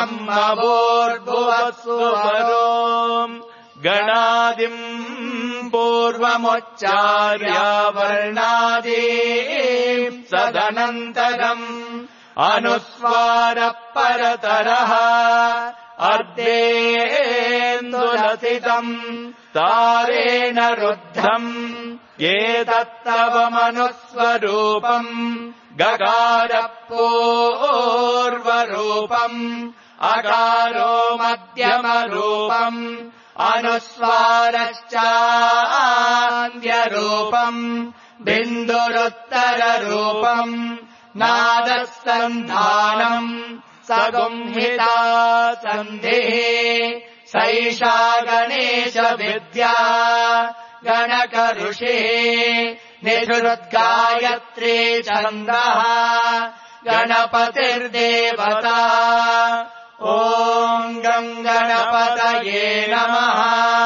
ब्रह्मभूर्भुवस्सुवरो गणादिम् पूर्वमुच्चार्य वर्णादीम् सदनन्तरम् अनुस्वारः परतरः अर्धेन्दुलसितम् तारेण रुद्धम् एतत्तव मनुस्वरूपम् गकारः पूर्वरूपम् अकारो मध्यमरूपम् अनुस्वारश्चान्त्यरूपम् बिन्दुरुत्तररूपम् नादः सन्धानम् सगुंहिता सन्धिः सैषा गणेश विद्या गणकऋषिः निषुद्गायत्री छन्दः गणपतिर्देवता ॐ गणपतये नमः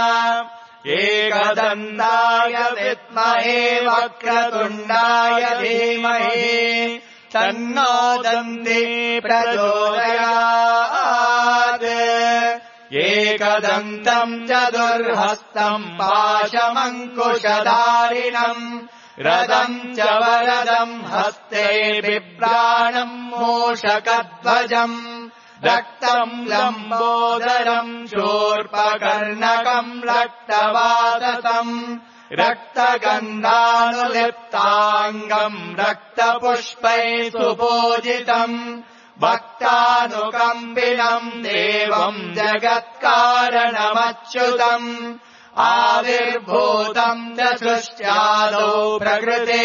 एकदन्ताय विद्महे वक्रतुण्डाय धीमहि तन्नो दन्ती प्रचोदयात् एकदन्तम् चतुर्हस्तम् पाशमङ्कुशधारिणम् रदम् च वरदम् हस्ते बिभ्राणम् मूषकध्वजम् रक्तम् लम्बोदरम् शूर्पकर्णकम् रक्तवातसम् रक्तगन्धानुलिप्ताङ्गम् रक्तपुष्पैः सुपूजितम् भक्तानुकम्पिनम् देवम् जगत्कारणमच्युतम् आविर्भूतम् च सृष्ट्यादौ प्रकृते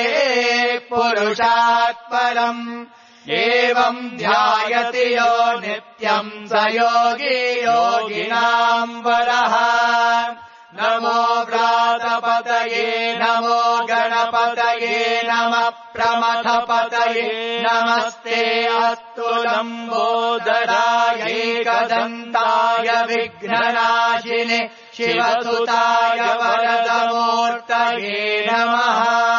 पुरुषात् परम् एवम् ध्यायति यो नित्यम् स योगी योगिनाम् वरः नमो व्रातपतये नमो गणपतये नमः प्रमथपतये नमस्ते अस्तु लम्बोदराय एकदन्ताय विघ्ननाशिने शिवसुताय वरदमूर्तये नमः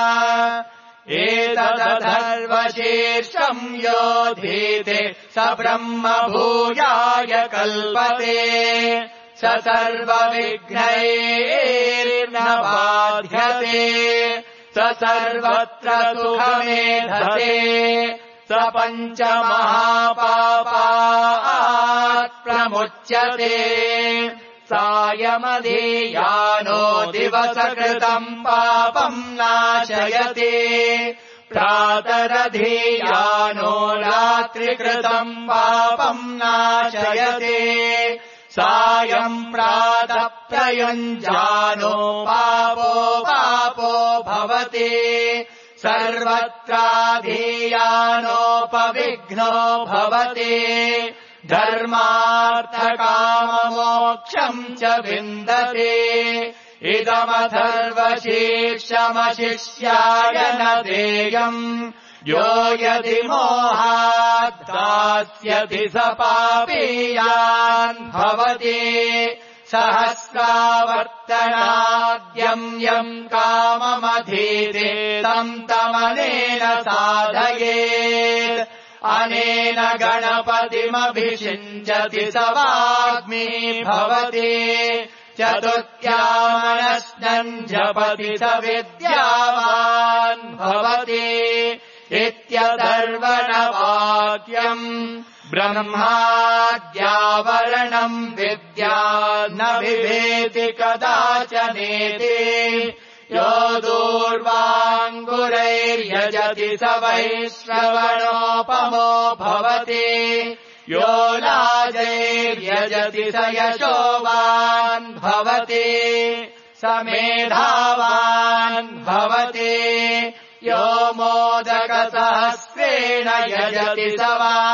एतदथर्वशीर्षम् योधीते स ब्रह्म भूयाय कल्पते स सर्वविघ्नैर्न बाध्यते स सर्वत्र सुखमेधते स पञ्चमहापापात् प्रमुच्यते सायमधीयानो दिवसकृतम् पापम् नाशयति प्रातरधीयानो रात्रिकृतम् पापम् नाशयति सायम् प्रातः प्रयुञ्जानो पापो भवति सर्वत्राधीयानोपविघ्नो भवति धर्मार्थकाममोक्षम् च विन्दते इदमथर्वशीर्षमशिष्याय न देयम् यो यदि मोहात् दास्यति स पापीयान् भवति सहस्रावर्तनाद्यम् यम् काममधीते तम् तमनेन साधयेत् अनेन गणपतिमभिषिञ्चति स वाग्मी भवति चतुर्थ्यामनस्नम् जपति स विद्यावान् भवति इत्यथर्वणवाक्यम् ब्रह्माद्यावरणम् विद्या न बिभेति कदाचनेति यो दूर्वाङ्गुरैर्यजति स वैश्रवणोपमो भवति यो लाजैर्यजति स यशोवान् भवति स मेधावान् भवति यो मोदकसहस्रेण यजति स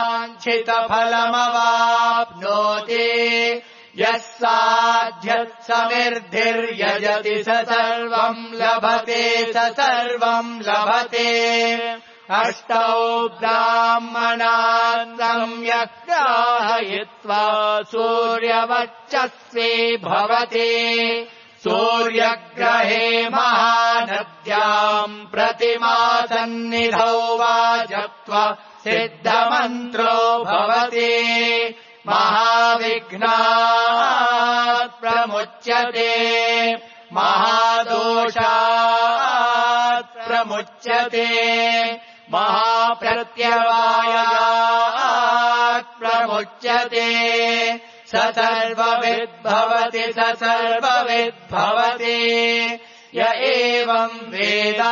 वाञ्छितफलमवाप्नोति यः साध्यत् समिर्धिर्यजति स सर्वम् लभते स सर्वम् लभते अष्टौ ब्राह्मणान् सम्यक् ग्राहयित्वा सूर्यवर्चस्वी भवति सूर्यग्रहे महानद्याम् प्रतिमासन्निधौ वा जप्त्वा सिद्धमन्त्रो भवति महाविघ्नात् प्रमुच्यते महादोषात् प्रमुच्यते महाप्रत्यवायात् प्रमुच्यते स सर्वविद्भवति स सर्वविद्भवति य एवम् वेद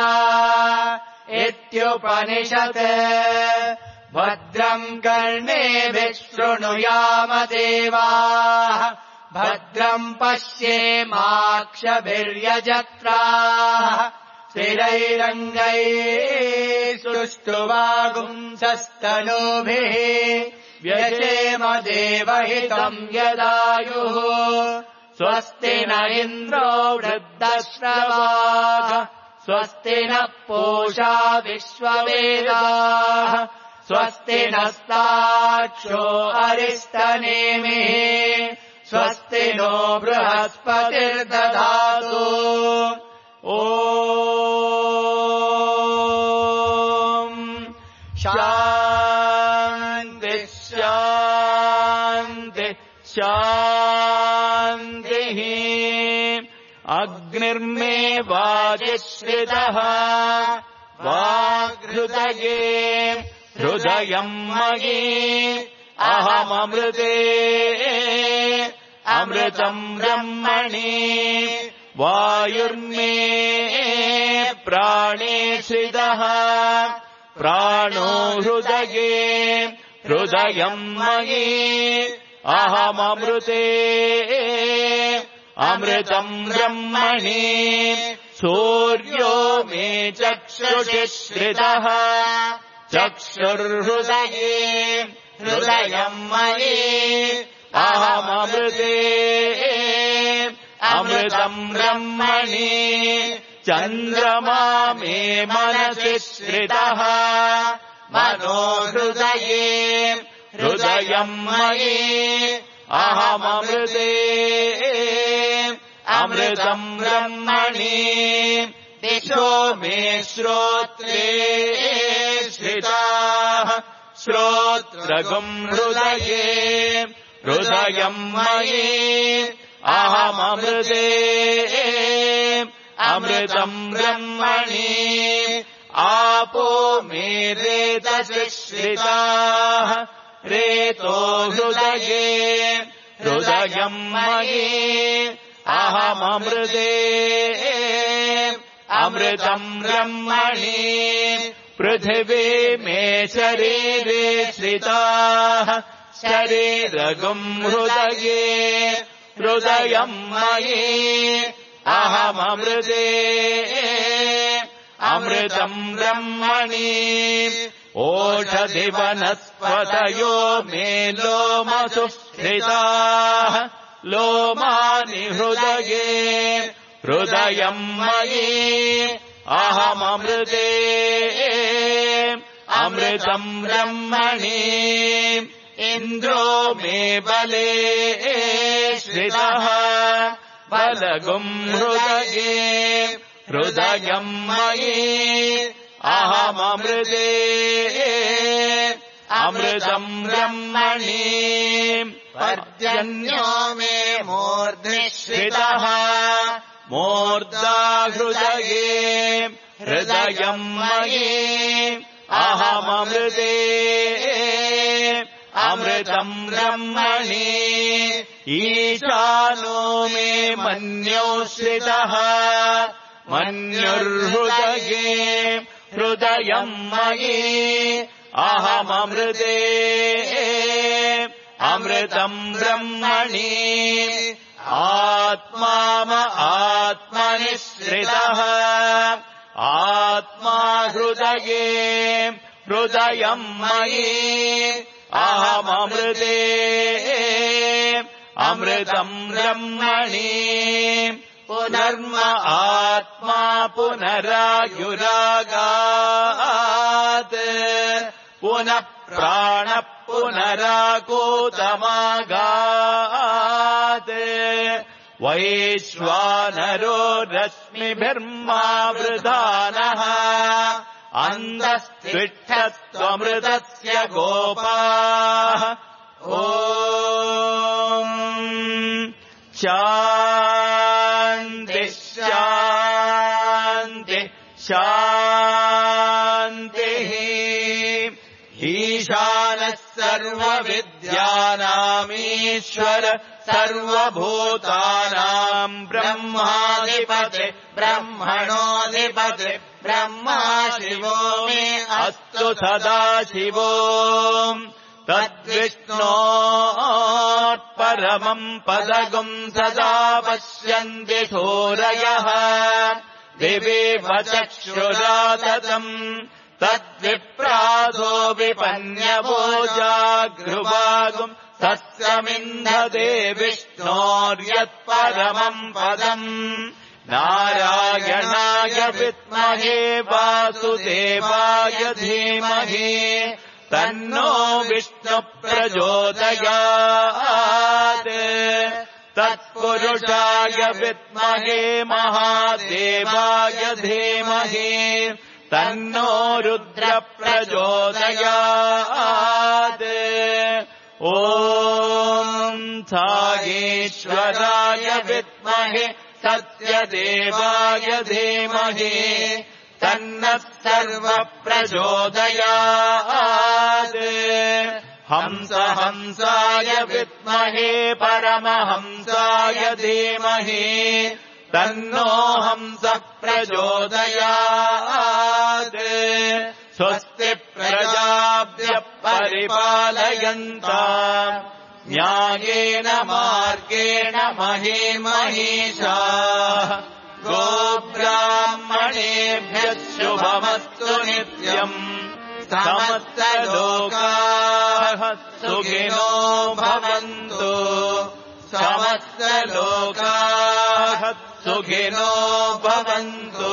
इत्युपनिषत् भद्रम् कर्णेभिः शृणुयाम देवाः भद्रम् पश्येमाक्षभिर्यजत्राः स्थिरैरङ्गैः सुष्ठुवागुंसस्तनूभिः व्यशेम देवहितम् यदायुः स्वस्ति न इन्द्रो वृद्धश्रवाः स्वस्ति नः पूषा विश्ववेदाः स्वस्ति नस्ताक्षो अरिष्टनेमिः स्वस्ति नो बृहस्पतिर्दधातु ॐ शान्ति शान्ति शान्तिः अग्निर्मे वाजिश्रितः वाग्हृदये हृदयम् मयि अहममृते अमृतम् ब्रह्मणि वायुर्मे प्राणे श्रितः प्राणो हृदये हृदयम् मयि अहममृते अमृतम् ब्रह्मणि सूर्यो मे चक्षुषि श्रितः चक्षुर्हृदये हृदयम् मयि अहममृते अमृतम् ब्रह्मणि चन्द्रमा मे मनसि श्रितः मनो हृदये हृदयम् मयि अहममृते अमृतम् ब्रह्मणि दिशो मे श्रोत्रे श्रिताः श्रोत्रगुम् हृदये हृदयम् मयि अहममृते अमृतम् ब्रह्मणि आपो मे रेतसि श्रिताः रेतो हृदये हृदयम् मयि अहममृते अमृतम् ब्रह्मणि पृथिवी मे शरीरे श्रिताः शरीरगुम् हृदये हृदयम् मयि अहममृते अमृतम् ब्रह्मणि ओषधिवनस्पतयो मे लोमसु श्रिताः लोमानि हृदये हृदयम् मयि अहममृते अमृतम् ब्रह्मणि इन्द्रो मे बले श्रितः बलगुम् हृदये हृदयम् मयि अहममृते अमृतम् ब्रह्मणि पर्जन्यो मे मूर्ध्नि श्रितः मूर्धा हृदये हृदयम् मयि अहममृते अमृतम् ब्रह्मणि ईशानो मे मन्यो श्रितः मन्युर्हृदये हृदयम् मयि अहममृते अमृतम् ब्रह्मणि आत्मनि श्रितः आत्मा हृदये हृदयम् मयि अहममृते अमृतम् ब्रह्मणि पुनर्म आत्मा पुनरायुरागात् पुनः प्राणः पुनराकूतमागात् वैश्वानरो रश्मिभिर्मावृधानः अन्धस्त्विष्ठत्वमृतस्य गोपाः ॐ शान्ति शान्ति शान्तिः ईशानः सर्वविद्यानामीश्वर सर्वभूतानाम् ब्रह्माधिपति ब्रह्मणोऽधिपति ब्रह्मा शिवो मे अस्तु सदा शिवो तद्विष्णोत्परमम् पदगुम् सदा पश्यन्ति सूरयः दिवेव चक्षुराततम् तद्विप्रासो विपन्यवो जागृवागुम् तत्समिन्धते विष्णोर्यत्परमम् पदम् नारायणाय विद्महे वासुदेवाय धीमहि तन्नो विष्णुप्रचोदयात् तत्पुरुषाय विद्महे महादेवाय धीमहि तन्नो रुद्रप्रचोदयात् ॐ सागेश्वराय विद्महे सत्यदेवाय धीमहि तन्नः सर्वप्रचोदयात् हंसाय विद्महे परमहंसाय धीमहि तन्नो हंसः प्रचोदयात् स्वस्ति प्रजाभ्यः परिपालयन्ताम् न्यायेन मार्गेण महीमहीषाः गोब्राह्मणेभ्यः शुभमस्तु नित्यम् समस्तलोकाः सुखिनो भवन्तु समस्तलोकाः सुखिनो भवन्तु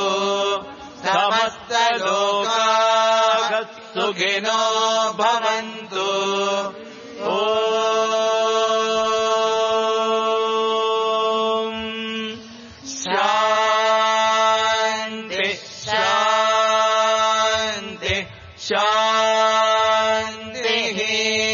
समस्तलोकाः सुखिनो भवन्तु ॐ शान्ति शान्ति शान्तिः